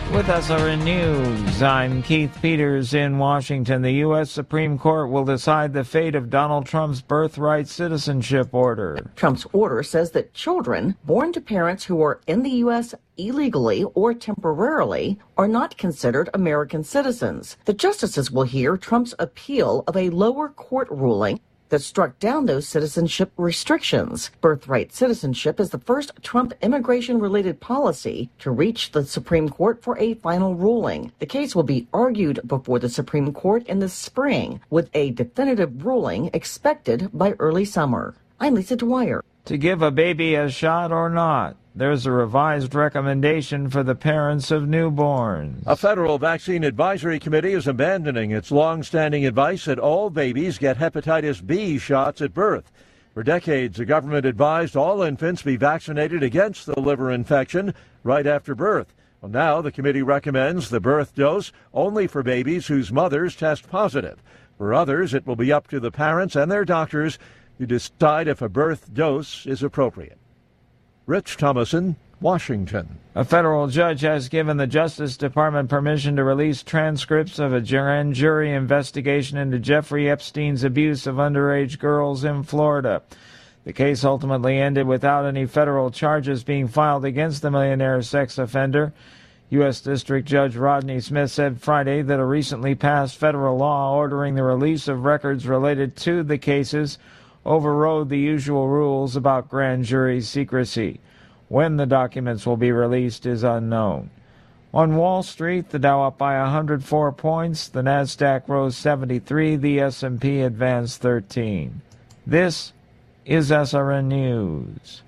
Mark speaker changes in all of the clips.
Speaker 1: With SRN News, I'm Keith Peters in Washington. The U.S. Supreme Court will decide the fate of Donald Trump's birthright citizenship order.
Speaker 2: Trump's order says that children born to parents who are in the U.S. illegally or temporarily are not considered American citizens. The justices will hear Trump's appeal of a lower court ruling that struck down those citizenship restrictions. Birthright citizenship is the first Trump immigration-related policy to reach the Supreme Court for a final ruling. The case will be argued before the Supreme Court in the spring, with a definitive ruling expected by early summer. I'm Lisa Dwyer.
Speaker 1: To give a baby a shot or not, there's a revised recommendation for the parents of newborns.
Speaker 3: A federal vaccine advisory committee is abandoning its long-standing advice that all babies get hepatitis B shots at birth. For decades, the government advised all infants be vaccinated against the liver infection right after birth. Well, now the committee recommends the birth dose only for babies whose mothers test positive. For others, it will be up to the parents and their doctors to decide if a birth dose is appropriate. Rich Thomason, Washington.
Speaker 1: A federal judge has given the Justice Department permission to release transcripts of a grand jury investigation into Jeffrey Epstein's abuse of underage girls in Florida. The case ultimately ended without any federal charges being filed against the millionaire sex offender. U.S. District Judge Rodney Smith said Friday that a recently passed federal law ordering the release of records related to the cases overrode the usual rules about grand jury secrecy. When the documents will be released is unknown. On Wall Street, the Dow up by 104 points, the Nasdaq rose 73, the S&P advanced 13. This is SRN News.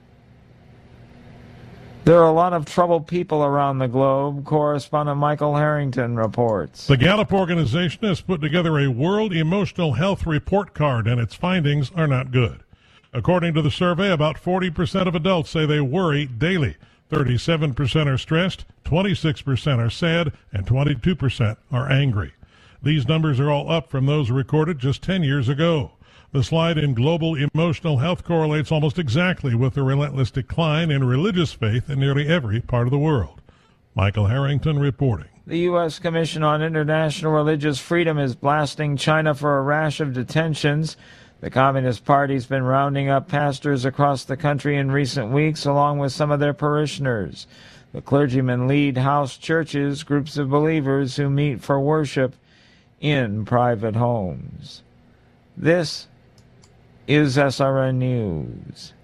Speaker 1: There are a lot of troubled people around the globe. Correspondent Michael Harrington reports.
Speaker 4: The Gallup organization has put together a World Emotional Health Report Card, and its findings are not good. According to the survey, about 40% of adults say they worry daily. 37% are stressed, 26% are sad, and 22% are angry. These numbers are all up from those recorded just 10 years ago. The slide in global emotional health correlates almost exactly with the relentless decline in religious faith in nearly every part of the world. Michael Harrington reporting.
Speaker 1: The U.S. Commission on International Religious Freedom is blasting China for a rash of detentions. The Communist Party's been rounding up pastors across the country in recent weeks, along with some of their parishioners. The clergymen lead house churches, groups of believers who meet for worship in private homes. This is SRN News.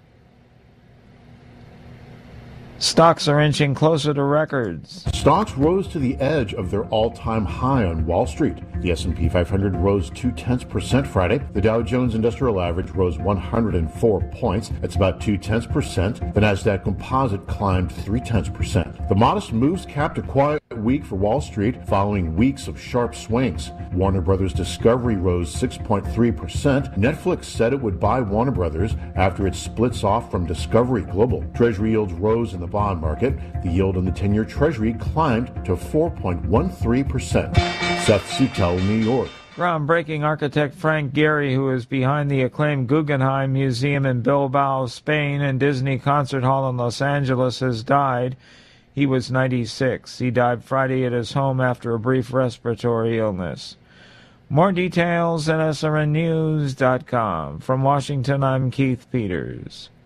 Speaker 1: Stocks are inching closer to records.
Speaker 5: Stocks rose to the edge of their all-time high on Wall Street. The S&P 500 rose 0.2% Friday. The Dow Jones Industrial Average rose 104 points. That's about 0.2%. The Nasdaq Composite climbed 0.3%. The modest moves capped a quiet week for Wall Street following weeks of sharp swings. Warner Brothers Discovery rose 6.3%. Netflix said it would buy Warner Brothers after it splits off from Discovery Global. Treasury yields rose in the bond market. The yield on the 10-year Treasury climbed to 4.13%. Seth Suttel, New York.
Speaker 1: Groundbreaking architect Frank Gehry, who is behind the acclaimed Guggenheim Museum in Bilbao, Spain, and Disney Concert Hall in Los Angeles, has died. He was 96. He died Friday at his home after a brief respiratory illness. More details at srnnews.com. From Washington, I'm Keith Peters.